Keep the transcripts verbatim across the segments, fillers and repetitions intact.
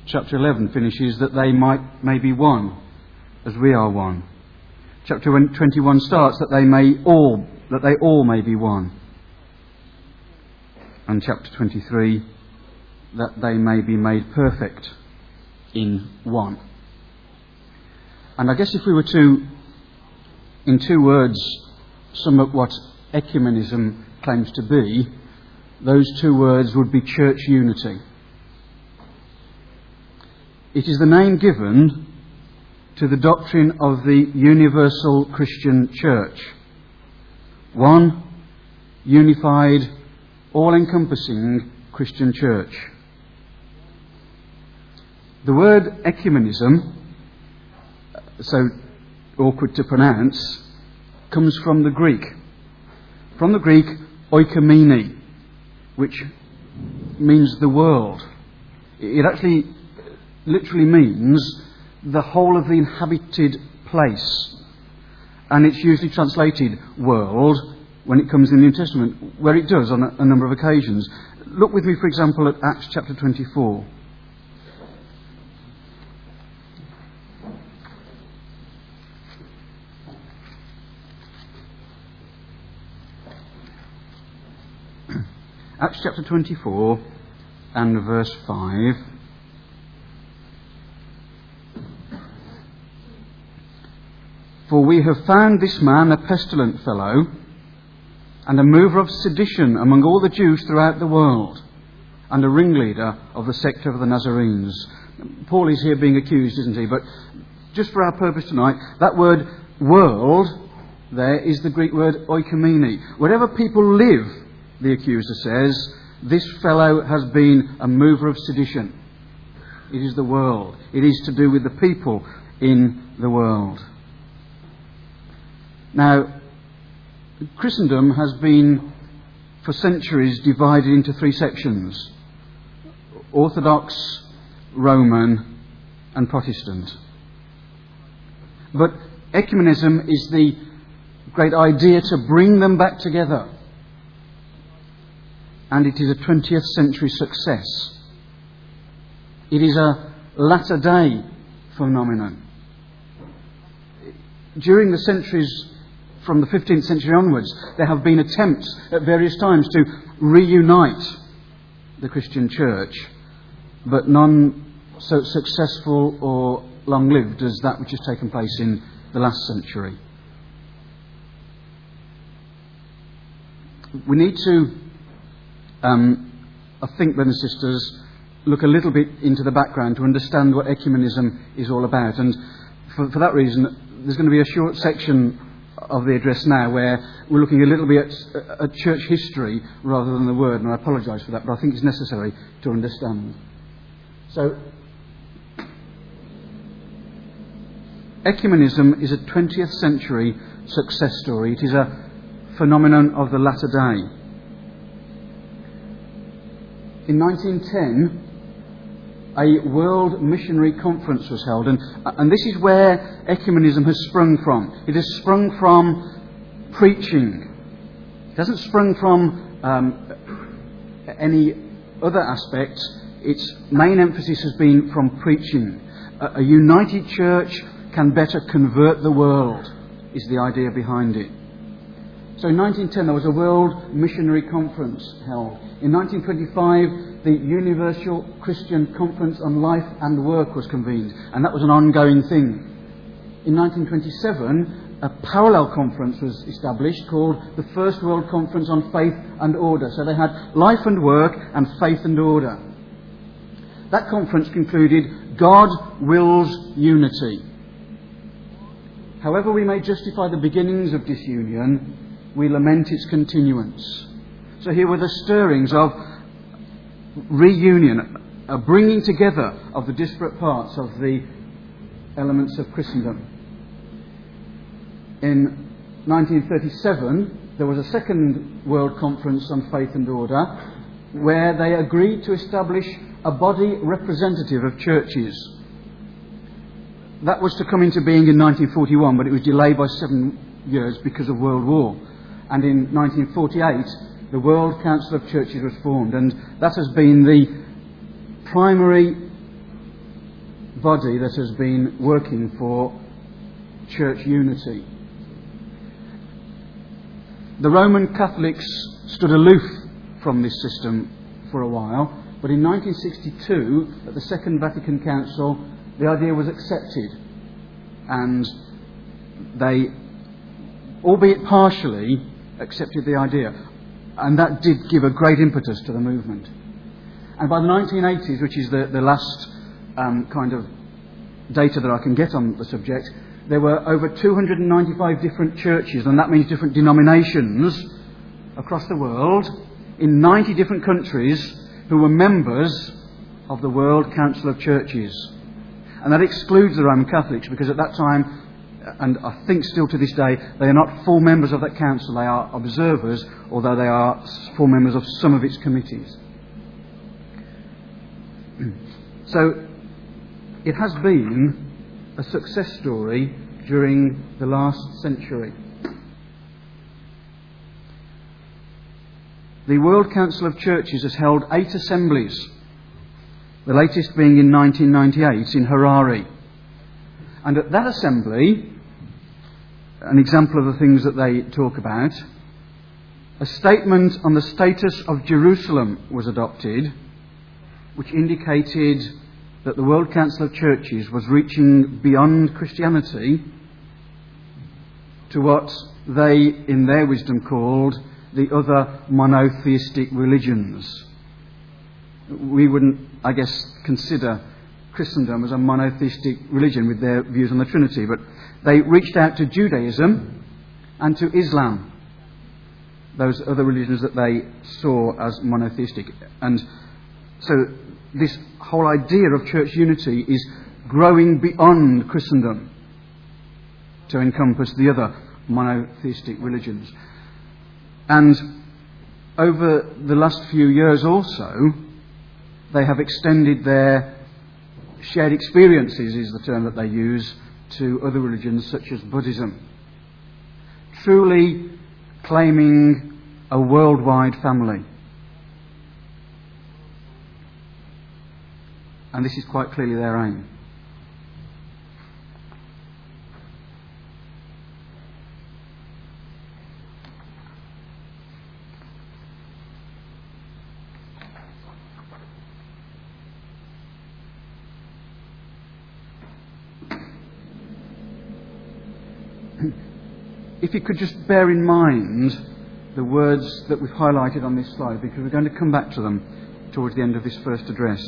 chapter eleven finishes that they might may be one, as we are one. Chapter twenty-one starts that they may all that they all may be one. And chapter twenty-three, that they may be made perfect in one. And I guess if we were to, in two words, sum up what ecumenism claims to be, those two words would be church unity. It is the name given to the doctrine of the universal Christian church. One unified, all-encompassing Christian church. The word ecumenism, so awkward to pronounce, comes from the Greek. From the Greek, oikomene, which means the world. It actually literally means the whole of the inhabited place. And it's usually translated world when it comes in the New Testament, where it does on a, a number of occasions. Look with me, for example, at Acts chapter twenty-four. Acts chapter twenty-four and verse five. For we have found this man a pestilent fellow, and a mover of sedition among all the Jews throughout the world, and a ringleader of the sect of the Nazarenes. Paul is here being accused, isn't he? But just for our purpose tonight, that word world there is the Greek word oikomene. Wherever people live, the accuser says, this fellow has been a mover of sedition. It is the world. It is to do with the people in the world. Now, Christendom has been, for centuries, divided into three sections: Orthodox, Roman, and Protestant. But ecumenism is the great idea to bring them back together. And it is a twentieth century success. It is a latter day phenomenon. During the centuries from the fifteenth century onwards, there have been attempts at various times to reunite the Christian church, but none so successful or long-lived as that which has taken place in the last century. We need to, um, I think, brothers and sisters, look a little bit into the background to understand what ecumenism is all about. And for, for that reason, there's going to be a short section of the address now where we're looking a little bit at, at church history rather than the word, and I apologise for that, but I think it's necessary to understand. So, ecumenism is a twentieth century success story. It is a phenomenon of the latter day. In nineteen ten, a World Missionary Conference was held, and, and this is where ecumenism has sprung from. It has sprung from preaching. It hasn't sprung from um, any other aspect. Its main emphasis has been from preaching. A, a united church can better convert the world, is the idea behind it. So in nineteen ten there was a World Missionary Conference held. In nineteen twenty-five the Universal Christian Conference on Life and Work was convened, and that was an ongoing thing. In nineteen twenty-seven a parallel conference was established called the First World Conference on Faith and Order. So they had life and work and faith and order. That conference concluded, God wills unity. However we may justify the beginnings of disunion, we lament its continuance. So here were the stirrings of reunion, a bringing together of the disparate parts of the elements of Christendom. In nineteen thirty-seven, there was a second World Conference on Faith and Order, where they agreed to establish a body representative of churches. That was to come into being in nineteen forty-one, but it was delayed by seven years because of World War. And in nineteen forty-eight, the World Council of Churches was formed, and that has been the primary body that has been working for church unity. The Roman Catholics stood aloof from this system for a while, but in nineteen sixty-two, at the Second Vatican Council, the idea was accepted, and they, albeit partially, accepted the idea, and that did give a great impetus to the movement. And by the nineteen eighties, which is the, the last um, kind of data that I can get on the subject, there were over two hundred ninety-five different churches, and that means different denominations across the world, in ninety different countries, who were members of the World Council of Churches. And that excludes the Roman Catholics, because at that time, and I think still to this day, they are not full members of that council. They are observers, although they are full members of some of its committees. So it has been a success story during the last century. The World Council of Churches has held eight assemblies, the latest being in nineteen ninety-eight in Harare. And at that assembly, an example of the things that they talk about, a statement on the status of Jerusalem was adopted, which indicated that the World Council of Churches was reaching beyond Christianity to what they, in their wisdom, called the other monotheistic religions. We wouldn't, I guess, consider Christendom as a monotheistic religion with their views on the Trinity, but they reached out to Judaism and to Islam, those other religions that they saw as monotheistic. And so this whole idea of church unity is growing beyond Christendom to encompass the other monotheistic religions. And over the last few years also, they have extended their shared experiences, is the term that they use, to other religions such as Buddhism, truly claiming a worldwide family. And this is quite clearly their aim. If you could just bear in mind the words that we've highlighted on this slide, because we're going to come back to them towards the end of this first address.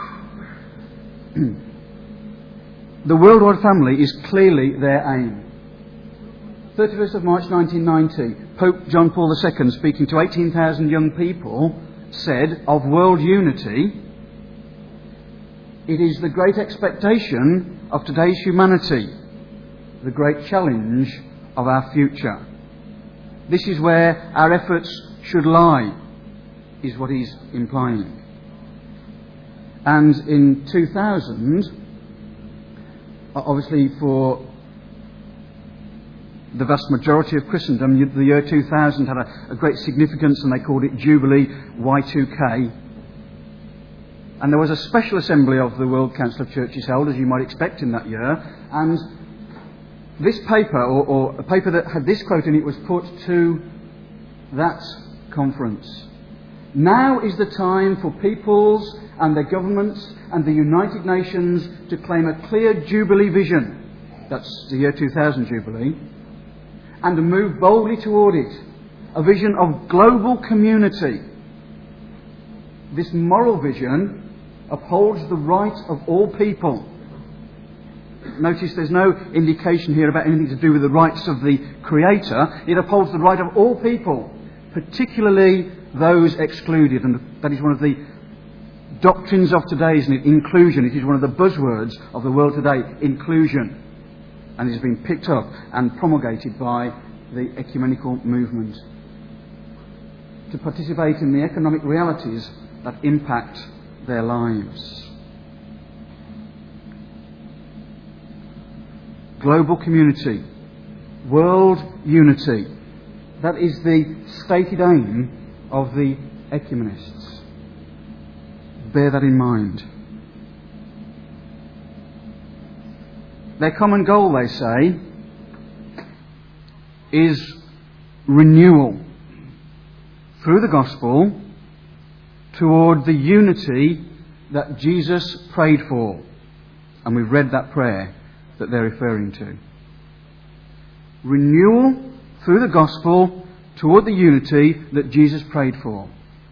The worldwide family is clearly their aim. thirty-first of March nineteen ninety, Pope John Paul the Second, speaking to eighteen thousand young people, said of world unity, "It is the great expectation of today's humanity, the great challenge of our future. This is where our efforts should lie," is what he's implying. And in two thousand, obviously for the vast majority of Christendom, the year two thousand had a, a great significance, and they called it Jubilee Y two K. And there was a special assembly of the World Council of Churches held, as you might expect in that year, and this paper, or, or a paper that had this quote in it, was put to that conference. "Now is the time for peoples and their governments and the United Nations to claim a clear Jubilee vision," that's the year two thousand Jubilee, "and to move boldly toward it, a vision of global community. This moral vision upholds the right of all people." Notice there's no indication here about anything to do with the rights of the Creator. It upholds the right of all people, particularly those excluded. And that is one of the doctrines of today, isn't it? Inclusion. It is one of the buzzwords of the world today, inclusion. And it has been picked up and promulgated by the ecumenical movement to participate in the economic realities that impact their lives. Global community, world unity. That is the stated aim of the ecumenists. Bear that in mind. Their common goal, they say, is renewal through the gospel toward the unity that Jesus prayed for. And we've read that prayer that they're referring to. Renewal through the gospel toward the unity that Jesus prayed for.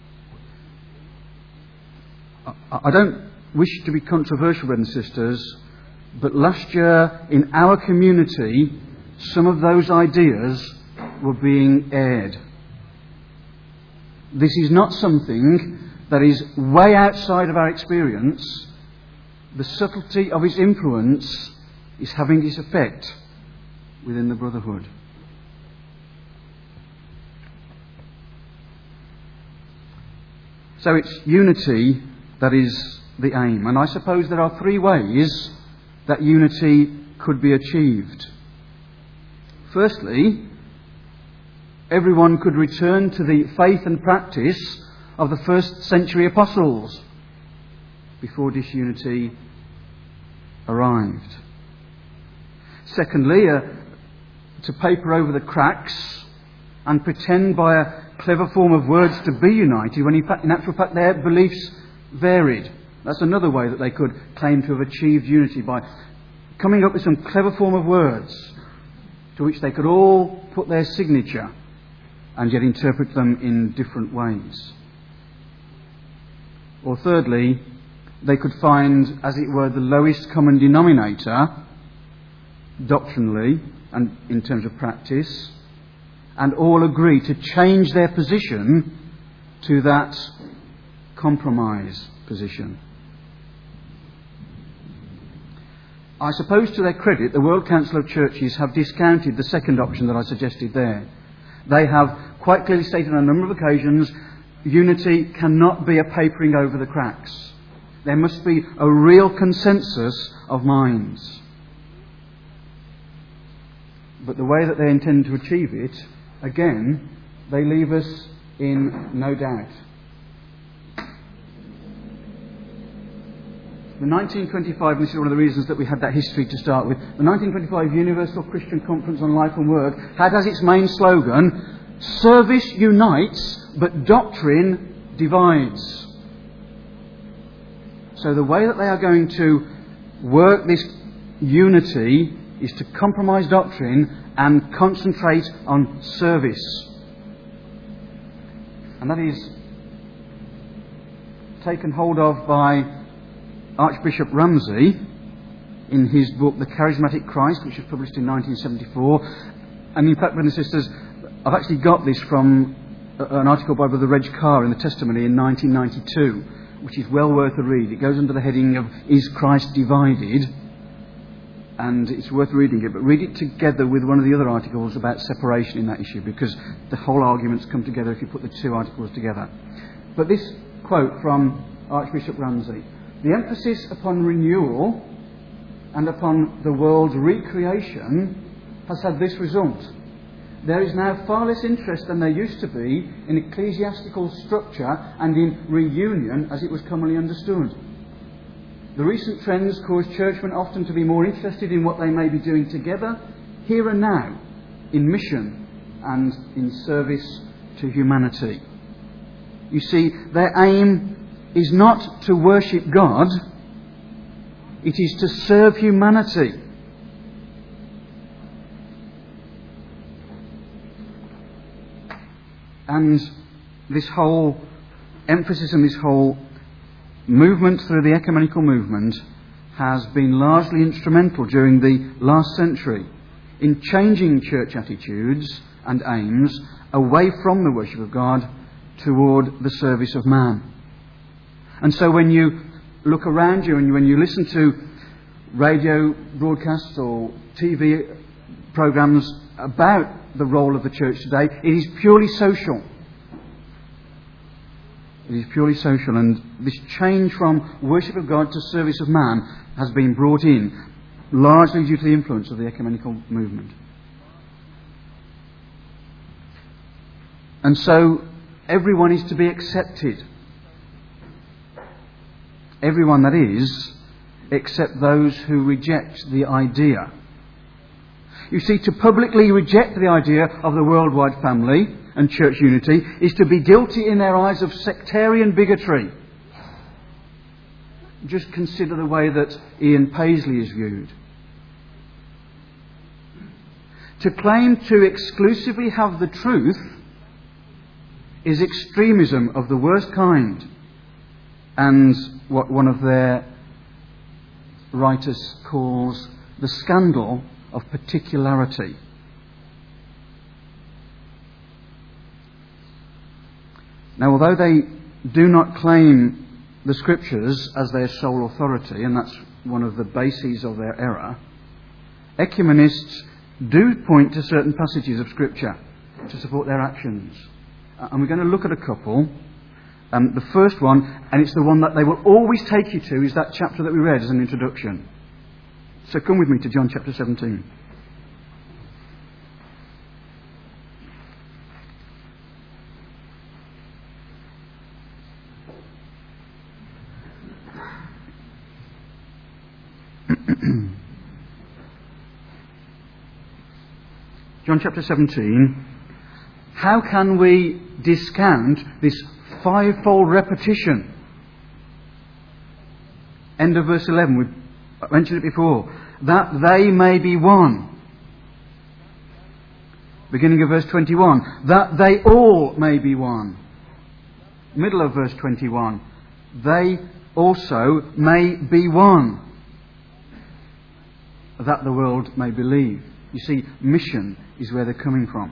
I don't wish to be controversial, brothers and sisters, but last year in our community, some of those ideas were being aired. This is not something that is way outside of our experience. The subtlety of its influence is having its effect within the brotherhood. So it's unity that is the aim. And I suppose there are three ways that unity could be achieved. Firstly, everyone could return to the faith and practice of the first century apostles before disunity arrived. Secondly, uh, to paper over the cracks and pretend by a clever form of words to be united when in, fact, in actual fact their beliefs varied. That's another way that they could claim to have achieved unity, by coming up with some clever form of words to which they could all put their signature and yet interpret them in different ways. Or thirdly, they could find, as it were, the lowest common denominator doctrinally and in terms of practice, and all agree to change their position to that compromise position. I suppose to their credit, the World Council of Churches have discounted the second option that I suggested there. They have quite clearly stated on a number of occasions, unity cannot be a papering over the cracks. There must be a real consensus of minds. But the way that they intend to achieve it, again, they leave us in no doubt. The nineteen twenty-five, and this is one of the reasons that we had that history to start with, the nineteen twenty-five Universal Christian Conference on Life and Work had as its main slogan, "Service unites, but doctrine divides." So the way that they are going to work this unity is to compromise doctrine and concentrate on service. And that is taken hold of by Archbishop Ramsey in his book The Charismatic Christ, which was published in nineteen seventy-four. And in fact, brothers and sisters, I've actually got this from an article by Brother Reg Carr in the Testimony in nineteen ninety-two, which is well worth a read. It goes under the heading of Is Christ Divided? And it's worth reading it, but read it together with one of the other articles about separation in that issue, because the whole arguments come together if you put the two articles together. But this quote from Archbishop Ramsey: "The emphasis upon renewal and upon the world's recreation has had this result. There is now far less interest than there used to be in ecclesiastical structure and in reunion as it was commonly understood. The recent trends cause churchmen often to be more interested in what they may be doing together, here and now, in mission and in service to humanity." You see, their aim is not to worship God, it is to serve humanity. And this whole emphasis and this whole movement through the ecumenical movement has been largely instrumental during the last century in changing church attitudes and aims away from the worship of God toward the service of man. And so when you look around you and when you listen to radio broadcasts or T V programs about the role of the church today, it is purely social. It is purely social, and this change from worship of God to service of man has been brought in largely due to the influence of the ecumenical movement. And so everyone is to be accepted. Everyone, that is, except those who reject the idea. You see, to publicly reject the idea of the worldwide family and church unity is to be guilty in their eyes of sectarian bigotry. Just consider the way that Ian Paisley is viewed. To claim to exclusively have the truth is extremism of the worst kind, and what one of their writers calls the scandal of particularity. Now, although they do not claim the Scriptures as their sole authority, and that's one of the bases of their error, ecumenists do point to certain passages of Scripture to support their actions. And we're going to look at a couple. Um, the first one, and it's the one that they will always take you to, is that chapter that we read as an introduction. So come with me to John chapter seventeen. John chapter seventeen. How can we discount this fivefold repetition? End of verse eleven. We've mentioned it before. That they may be one. Beginning of verse twenty-one. That they all may be one. Middle of verse twenty-one. They also may be one. That the world may believe. You see, mission is where they're coming from.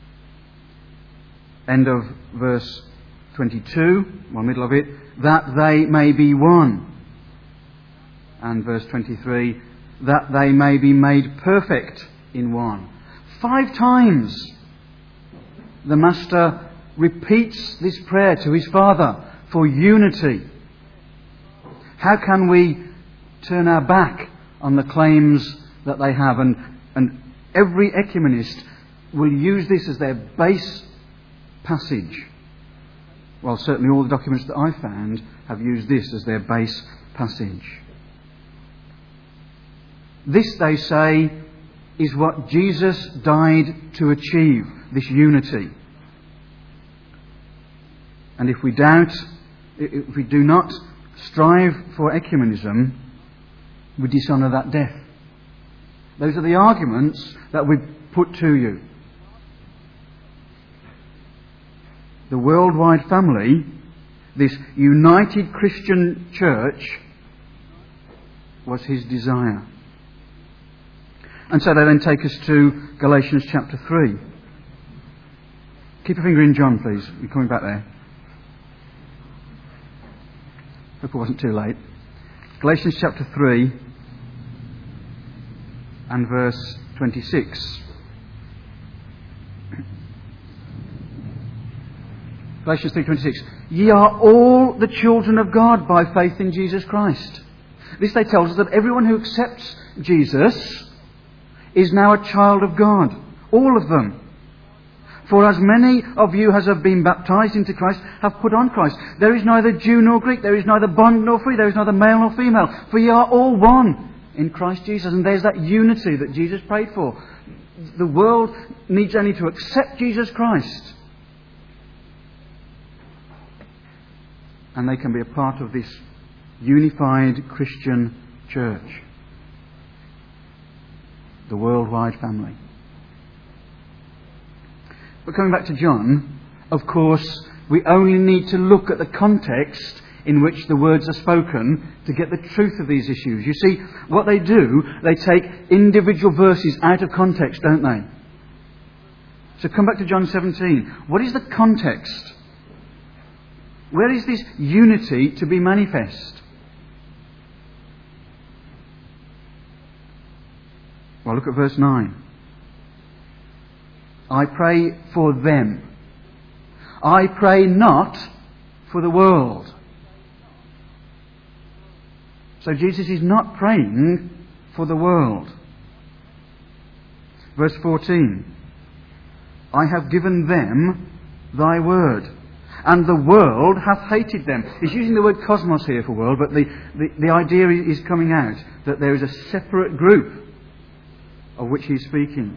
End of verse twenty-two, well, middle of it, that they may be one. And verse twenty-three, that they may be made perfect in one. Five times the Master repeats this prayer to his Father for unity. How can we turn our back on the claims that they have? And, and every ecumenist will use this as their base passage. Well, certainly all the documents that I found have used this as their base passage. This, they say, is what Jesus died to achieve, this unity. And if we doubt, if we do not strive for ecumenism, we dishonour that death. Those are the arguments that we put to you. The worldwide family, this united Christian church, was his desire. And so they then take us to Galatians chapter three. Keep your finger in John, please. You're coming back there. Hope it wasn't too late. Galatians chapter three and verse twenty-six. Galatians three twenty-six. Ye are all the children of God by faith in Jesus Christ. This they tell us that everyone who accepts Jesus is now a child of God. All of them. For as many of you as have been baptized into Christ have put on Christ. There is neither Jew nor Greek. There is neither bond nor free. There is neither male nor female. For ye are all one in Christ Jesus. And there's that unity that Jesus prayed for. The world needs only to accept Jesus Christ, and they can be a part of this unified Christian church. The worldwide family. But coming back to John, of course, we only need to look at the context in which the words are spoken to get the truth of these issues. You see, what they do, they take individual verses out of context, don't they? So come back to John seventeen. What is the context? Where is this unity to be manifest? Well, look at verse nine. I pray for them. I pray not for the world. So Jesus is not praying for the world. Verse fourteen. I have given them thy word, and the world hath hated them. He's using the word cosmos here for world, but the, the, the idea is coming out that there is a separate group of which he's speaking.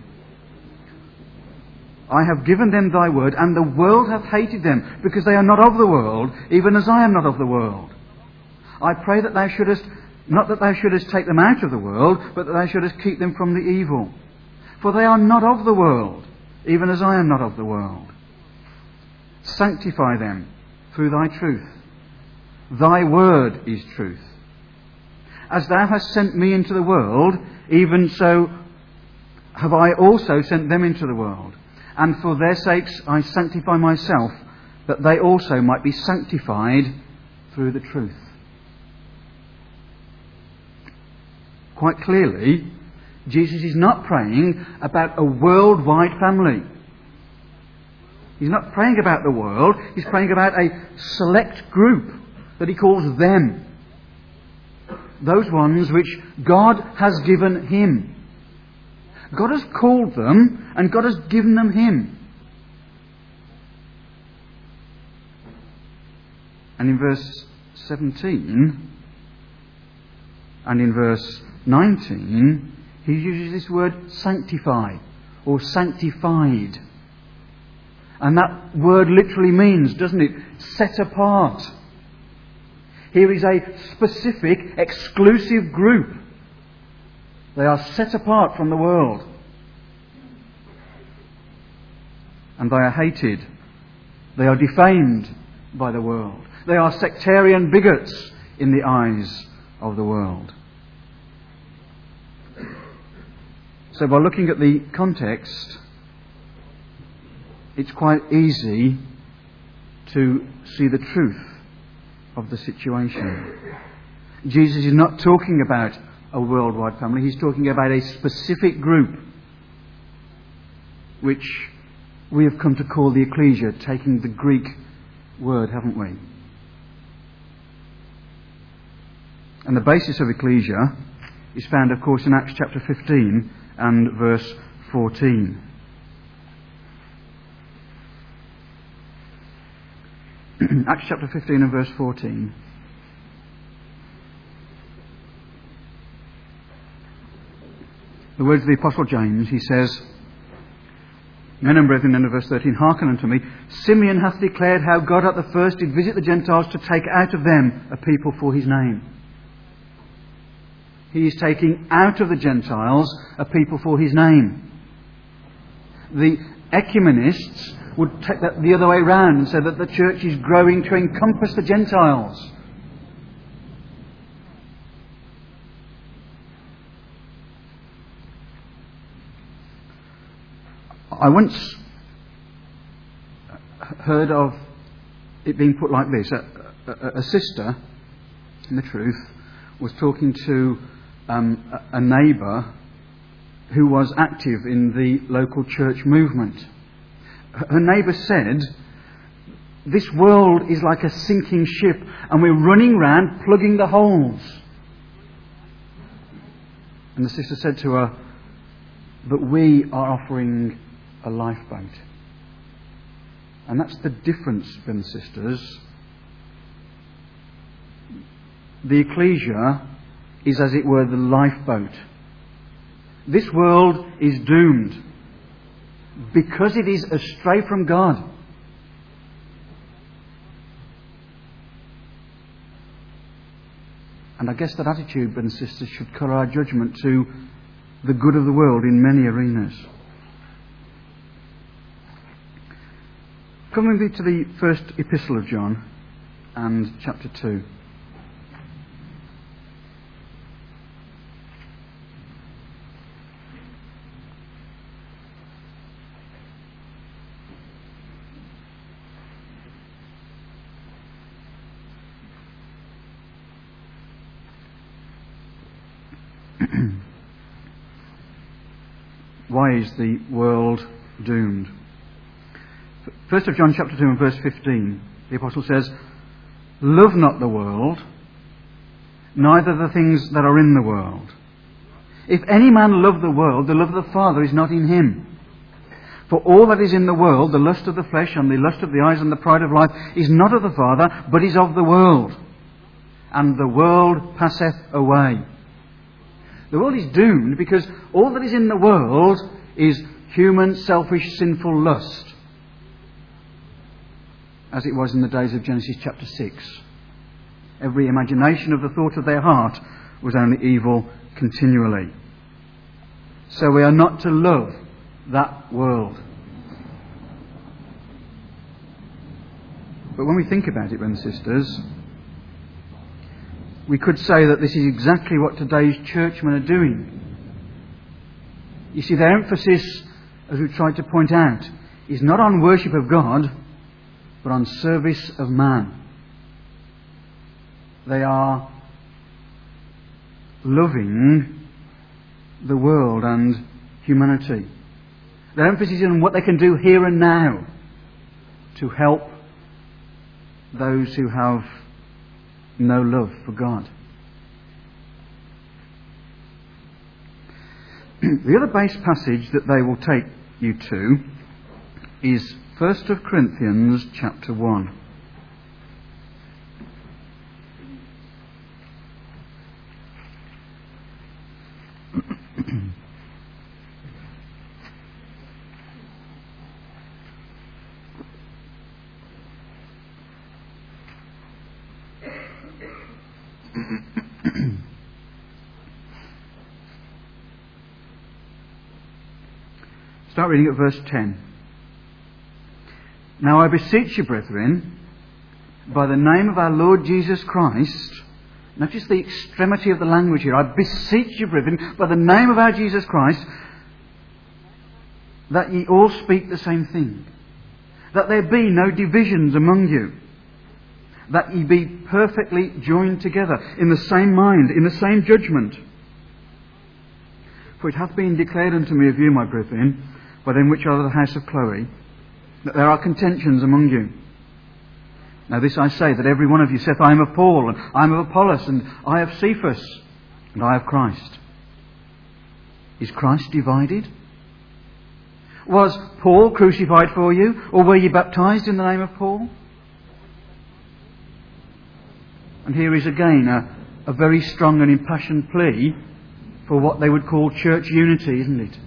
I have given them thy word, and the world hath hated them, because they are not of the world, even as I am not of the world. I pray that thou shouldest, not that thou shouldest take them out of the world, but that thou shouldest keep them from the evil. For they are not of the world, even as I am not of the world. Sanctify them through thy truth. Thy word is truth. As thou hast sent me into the world, even so have I also sent them into the world. And for their sakes I sanctify myself, that they also might be sanctified through the truth. Quite clearly, Jesus is not praying about a worldwide family. He's not praying about the world. He's praying about a select group that he calls them. Those ones which God has given him. God has called them, and God has given them him. And in verse seventeen and in verse nineteen, he uses this word sanctify or sanctified. And that word literally means, doesn't it, set apart. Here is a specific, exclusive group. They are set apart from the world. And they are hated. They are defamed by the world. They are sectarian bigots in the eyes of the world. So by looking at the context, it's quite easy to see the truth of the situation. Jesus is not talking about a worldwide family. He's talking about a specific group which we have come to call the ecclesia, taking the Greek word, haven't we? And the basis of ecclesia is found, of course, in Acts chapter fifteen and verse fourteen. Acts chapter fifteen and verse fourteen. The words of the Apostle James, he says, Men and brethren, in verse thirteen, hearken unto me. Simeon hath declared how God at the first did visit the Gentiles to take out of them a people for his name. He is taking out of the Gentiles a people for his name. The ecumenists would take that the other way round and say that the church is growing to encompass the Gentiles. I once heard of it being put like this. A, a, a sister, in the truth, was talking to um, a, a neighbour who was active in the local church movement. Her neighbour said, this world is like a sinking ship and we're running round plugging the holes. And the sister said to her, but we are offering a lifeboat. And that's the difference, brothers and sisters. The ecclesia is, as it were, the lifeboat. This world is doomed because it is astray from God. And I guess that attitude, brothers and sisters, should colour our judgment to the good of the world in many arenas. Coming to the first epistle of John and chapter two. Why is the world doomed? First of John chapter two and verse fifteen, the apostle says, love not the world, neither the things that are in the world. If any man love the world, the love of the Father is not in him. For all that is in the world, the lust of the flesh and the lust of the eyes and the pride of life, is not of the Father, but is of the world. And the world passeth away. The world is doomed because all that is in the world is human, selfish, sinful lust. As it was in the days of Genesis chapter six. Every imagination of the thought of their heart was only evil continually. So we are not to love that world. But when we think about it, brothers and sisters, we could say that this is exactly what today's churchmen are doing. You see, their emphasis, as we've tried to point out, is not on worship of God, but on service of man. They are loving the world and humanity. Their emphasis is on what they can do here and now to help those who have no love for God. The other base passage that they will take you to is First of Corinthians chapter one. Start reading at verse ten. Now I beseech you, brethren, by the name of our Lord Jesus Christ, notice the extremity of the language here, I beseech you, brethren, by the name of our Jesus Christ, that ye all speak the same thing, that there be no divisions among you, that ye be perfectly joined together in the same mind, in the same judgment. For it hath been declared unto me of you, my brethren, by them which are of the house of Chloe, that there are contentions among you. Now this I say, that every one of you saith, I am of Paul, and I am of Apollos, and I of Cephas, and I of Christ. Is Christ divided? Was Paul crucified for you, or were ye baptized in the name of Paul? And here is again a, a very strong and impassioned plea for what they would call church unity, isn't it?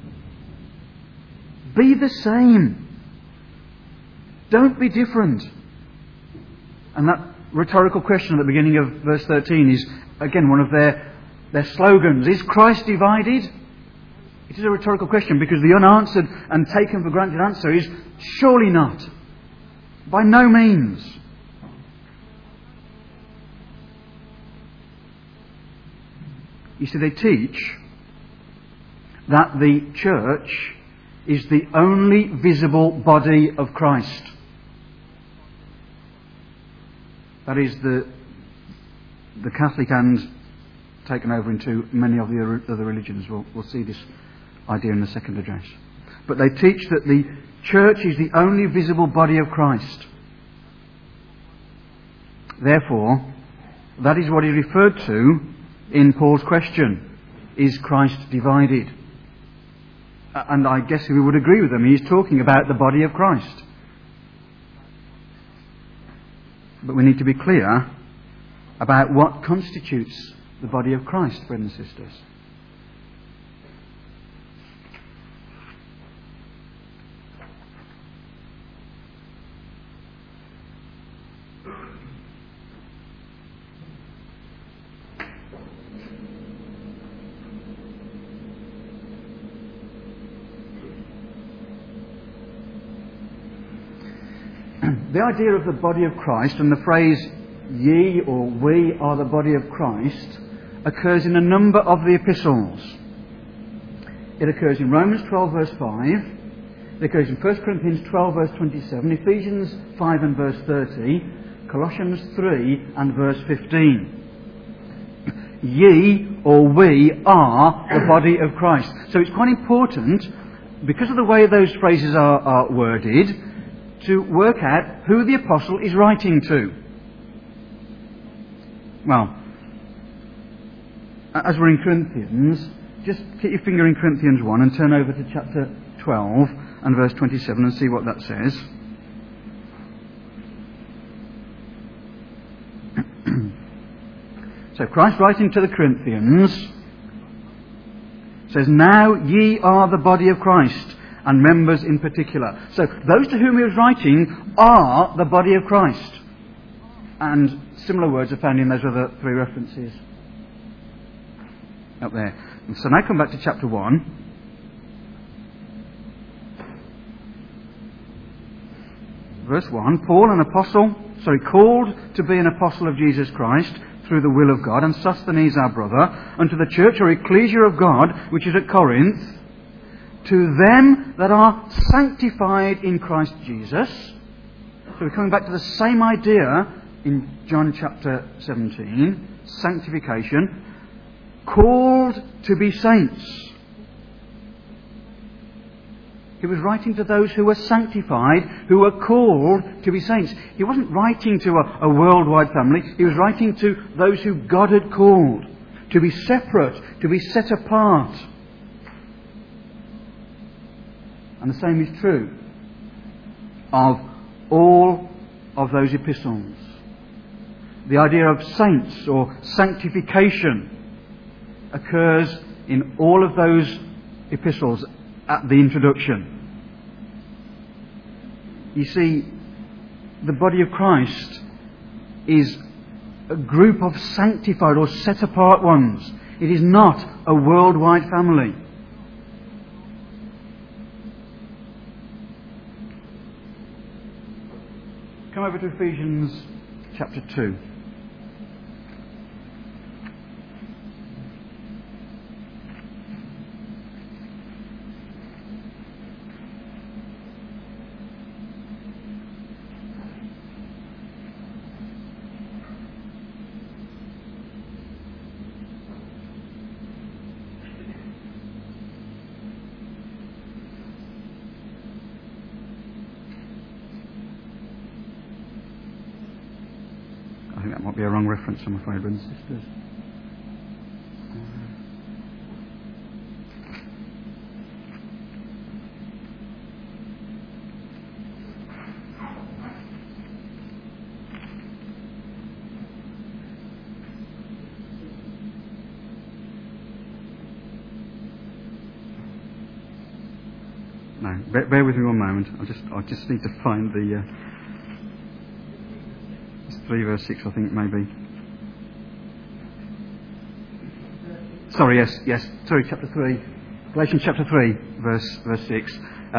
Be the same. Don't be different. And that rhetorical question at the beginning of verse thirteen is, again, one of their, their slogans. Is Christ divided? It is a rhetorical question because the unanswered and taken for granted answer is surely not. By no means. You see, they teach that the church is the only visible body of Christ. That is the the Catholic and taken over into many of the other religions. We'll, we'll see this idea in the second address. But they teach that the church is the only visible body of Christ. Therefore, that is what he referred to in Paul's question. Is Christ divided? And I guess we would agree with them. He's talking about the body of Christ. But we need to be clear about what constitutes the body of Christ, brothers and sisters. The idea of the body of Christ and the phrase ye or we are the body of Christ occurs in a number of the epistles. It occurs in Romans twelve verse five, it occurs in First Corinthians twelve verse twenty-seven, Ephesians five and verse thirty, Colossians three and verse fifteen. Ye or we are the body of Christ. So it's quite important, because of the way those phrases are, are worded, to work out who the apostle is writing to. Well, as we're in Corinthians, just keep your finger in Corinthians one and turn over to chapter twelve and verse twenty-seven and see what that says. So Christ, writing to the Corinthians, says, "Now ye are the body of Christ, and members in particular." So those to whom he was writing are the body of Christ. And similar words are found in those other three references up there. And so now come back to chapter one. Verse one, Paul, an apostle, sorry, called to be an apostle of Jesus Christ through the will of God, and Sosthenes our brother, unto the church or ecclesia of God, which is at Corinth, to them that are sanctified in Christ Jesus. So we're coming back to the same idea in John chapter seventeen, sanctification, called to be saints. He was writing to those who were sanctified, who were called to be saints. He wasn't writing to a, a worldwide family. He was writing to those who God had called to be separate, to be set apart. And the same is true of all of those epistles. The idea of saints or sanctification occurs in all of those epistles at the introduction. You see, the body of Christ is a group of sanctified or set apart ones. It is not a worldwide family. Come over to Ephesians chapter two. I think that might be a wrong reference, I'm afraid, brothers and sisters. No, bear, bear with me one moment. I just, I just need to find the. Uh, three verse six, I think it may be. Sorry, yes, yes. Sorry, chapter three, Galatians chapter three, verse verse six.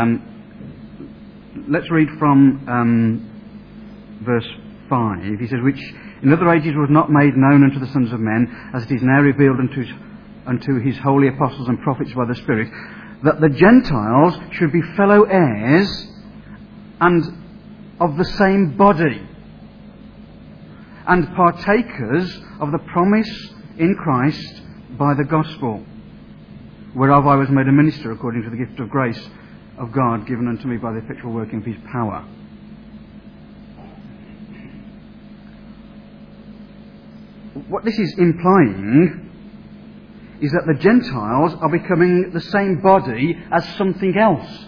Um, let's read from um, verse five. He says, "Which in other ages was not made known unto the sons of men, as it is now revealed unto unto his holy apostles and prophets by the Spirit, that the Gentiles should be fellow heirs and of the same body, and partakers of the promise in Christ by the gospel, whereof I was made a minister according to the gift of grace of God given unto me by the effectual working of his power." What this is implying is that the Gentiles are becoming the same body as something else.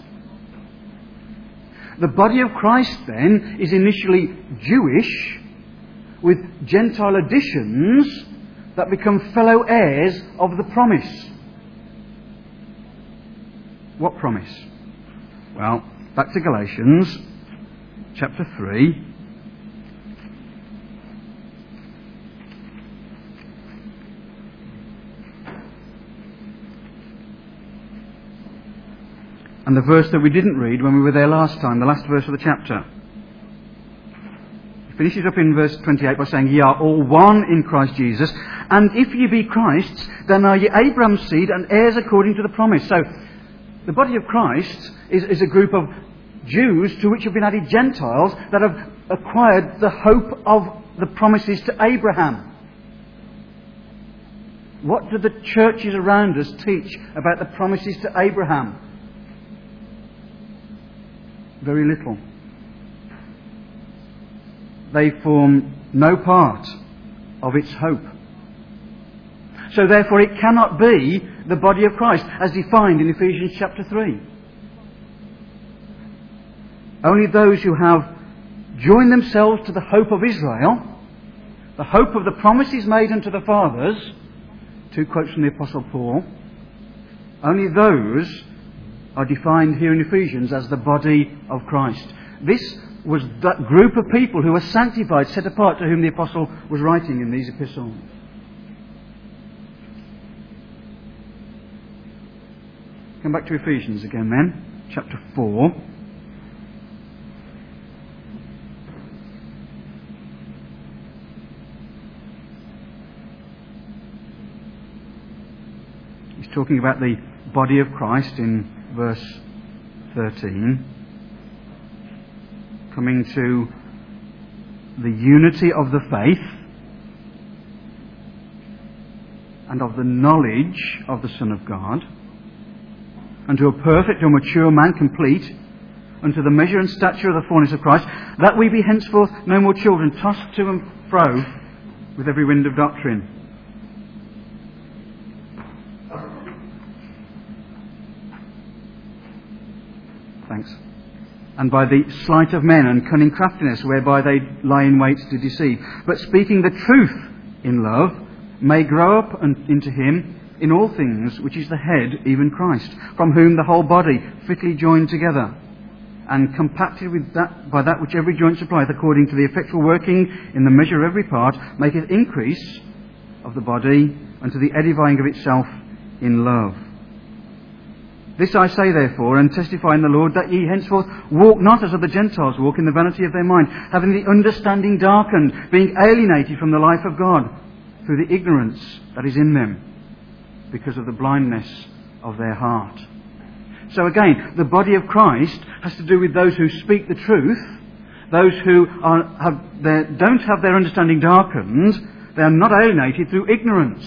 The body of Christ, then, is initially Jewish, with Gentile additions that become fellow heirs of the promise. What promise? Well, back to Galatians chapter three. And the verse that we didn't read when we were there last time, the last verse of the chapter. Finishes up in verse twenty-eight by saying, "Ye are all one in Christ Jesus, and if ye be Christ's, then are ye Abraham's seed and heirs according to the promise." So, the body of Christ is, is a group of Jews to which have been added Gentiles that have acquired the hope of the promises to Abraham. What do the churches around us teach about the promises to Abraham? Very little. They form no part of its hope. So therefore it cannot be the body of Christ as defined in Ephesians chapter three. Only those who have joined themselves to the hope of Israel, the hope of the promises made unto the fathers, two quotes from the Apostle Paul, only those are defined here in Ephesians as the body of Christ. This was that group of people who were sanctified, set apart, to whom the Apostle was writing in these epistles. Come back to Ephesians again then, chapter four. He's talking about the body of Christ in verse thirteen, coming to the unity of the faith and of the knowledge of the Son of God, unto a perfect or mature man, complete, unto the measure and stature of the fullness of Christ, that we be henceforth no more children, tossed to and fro with every wind of doctrine. Thanks. And by the sleight of men and cunning craftiness, whereby they lie in wait to deceive. But speaking the truth in love, may grow up into him in all things, which is the head, even Christ, from whom the whole body, fitly joined together, and compacted with that by that which every joint supplieth, according to the effectual working in the measure of every part, maketh increase of the body unto the edifying of itself in love. This I say therefore, and testify in the Lord, that ye henceforth walk not as other Gentiles walk, in the vanity of their mind, having the understanding darkened, being alienated from the life of God, through the ignorance that is in them, because of the blindness of their heart. So again, the body of Christ has to do with those who speak the truth, those who are, have their, don't have their understanding darkened, they are not alienated through ignorance.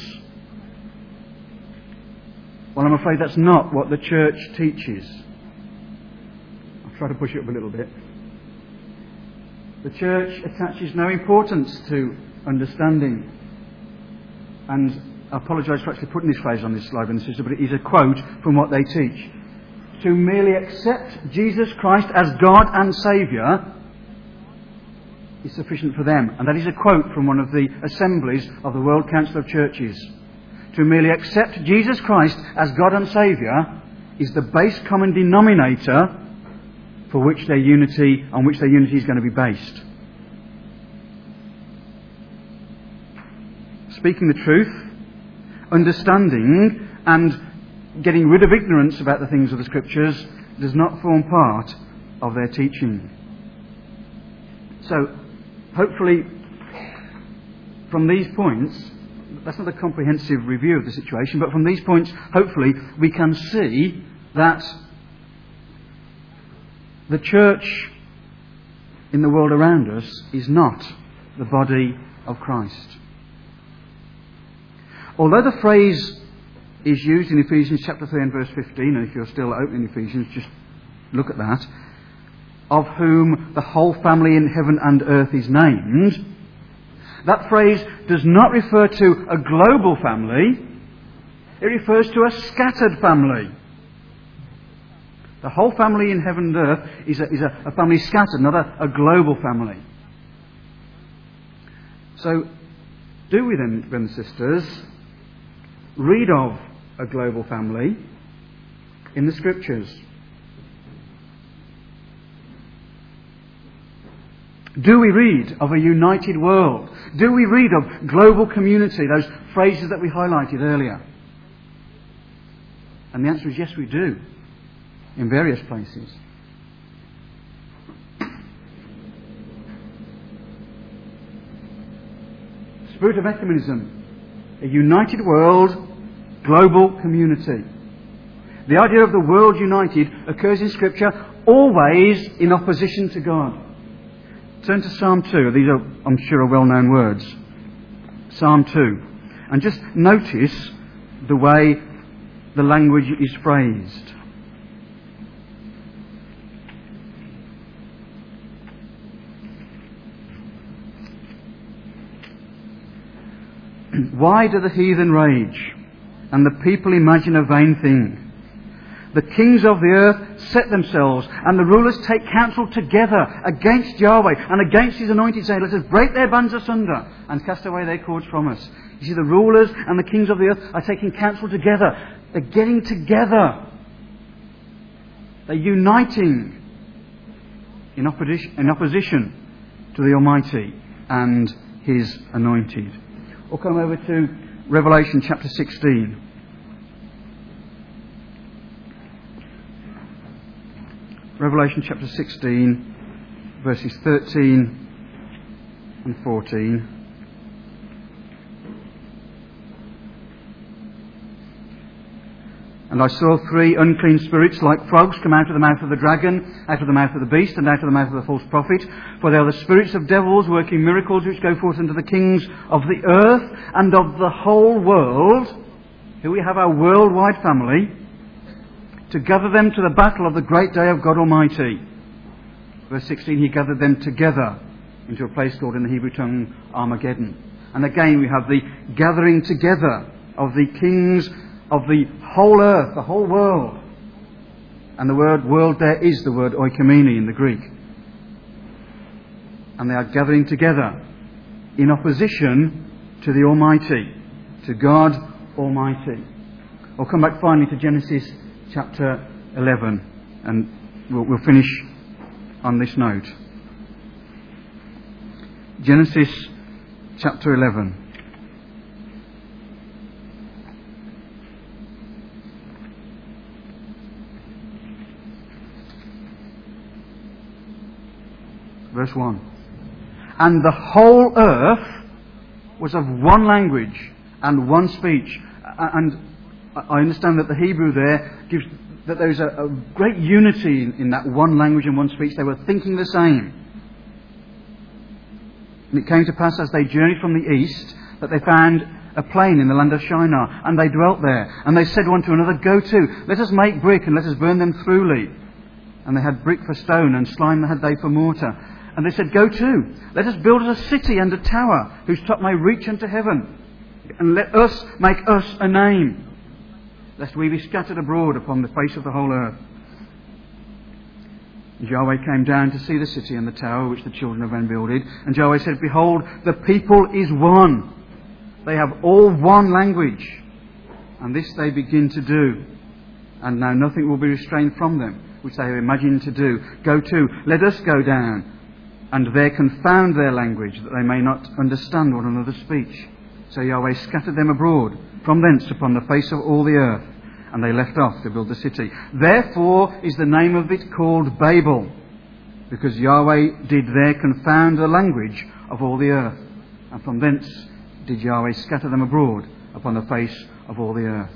Well, I'm afraid that's not what the church teaches. I'll try to push it up a little bit. The church attaches no importance to understanding. And I apologise for actually putting this phrase on this slide, and sister, but it is a quote from what they teach. To merely accept Jesus Christ as God and Saviour is sufficient for them. And that is a quote from one of the assemblies of the World Council of Churches. To merely accept Jesus Christ as God and Saviour is the base common denominator for which their unity, on which their unity is going to be based. Speaking the truth, understanding and getting rid of ignorance about the things of the Scriptures does not form part of their teaching. So, hopefully, from these points, that's not a comprehensive review of the situation, but from these points, hopefully, we can see that the church in the world around us is not the body of Christ. Although the phrase is used in Ephesians chapter three and verse fifteen, and if you're still opening Ephesians, just look at that, of whom the whole family in heaven and earth is named, that phrase does not refer to a global family, it refers to a scattered family. The whole family in heaven and earth is a, is a, a family scattered, not a, a global family. So, do we then, brothers and sisters, read of a global family in the Scriptures? Do we read of a united world? Do we read of global community, those phrases that we highlighted earlier? And the answer is yes, we do, in various places. Spirit of ecumenism, a united world, global community. The idea of the world united occurs in Scripture always in opposition to God. Turn to Psalm two. These are, I'm sure, are well-known words. Psalm two. And just notice the way the language is phrased. Why do the heathen rage, and the people imagine a vain thing? The kings of the earth set themselves, and the rulers take counsel together against Yahweh and against His anointed, saying, let us break their bands asunder and cast away their cords from us. You see, the rulers and the kings of the earth are taking counsel together. They're getting together. They're uniting in opposition, in opposition to the Almighty and His anointed. We'll come over to Revelation chapter sixteen. Revelation chapter sixteen, verses thirteen and fourteen. And I saw three unclean spirits like frogs come out of the mouth of the dragon, out of the mouth of the beast, and out of the mouth of the false prophet. For they are the spirits of devils working miracles which go forth unto the kings of the earth and of the whole world. Here we have our worldwide family, to gather them to the battle of the great day of God Almighty. Verse sixteen, He gathered them together into a place called in the Hebrew tongue Armageddon. And again we have the gathering together of the kings of the whole earth, the whole world. And the word world there is the word oikomene in the Greek. And they are gathering together in opposition to the Almighty, to God Almighty. We'll come back finally to Genesis chapter eleven, and we'll, we'll finish on this note. Genesis chapter eleven. Verse one. And the whole earth was of one language and one speech. And I understand that the Hebrew there gives that there is a, a great unity in, in that one language and one speech. They were thinking the same. And it came to pass as they journeyed from the east that they found a plain in the land of Shinar, and they dwelt there. And they said one to another, Go to, let us make brick, and let us burn them throughly. And they had brick for stone, and slime had they for mortar. And they said, Go to, let us build us a city and a tower, whose top may reach unto heaven. And let us make us a name, lest we be scattered abroad upon the face of the whole earth. And Yahweh came down to see the city and the tower which the children of men builded. And Yahweh said, Behold, the people is one. They have all one language. And this they begin to do. And now nothing will be restrained from them, which they have imagined to do. Go to, let us go down, and there confound their language, that they may not understand one another's speech. So Yahweh scattered them abroad from thence upon the face of all the earth, and they left off to build the city. Therefore is the name of it called Babel, because Yahweh did there confound the language of all the earth. And from thence did Yahweh scatter them abroad upon the face of all the earth.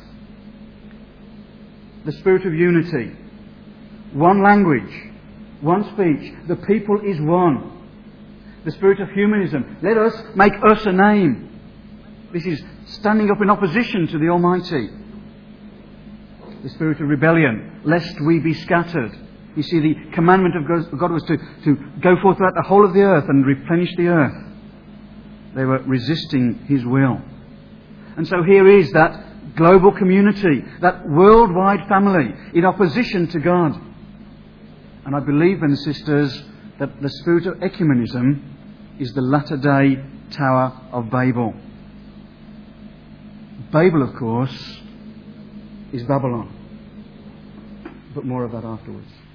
The spirit of unity. One language, one speech. The people is one. The spirit of humanism. Let us make us a name. This is standing up in opposition to the Almighty. The spirit of rebellion, lest we be scattered. You see, the commandment of God was to, to go forth throughout the whole of the earth and replenish the earth. They were resisting His will. And so here is that global community, that worldwide family in opposition to God. And I believe, then, sisters, that the spirit of ecumenism is the latter day Tower of Babel. Babel, of course, is Babylon. But more of that afterwards.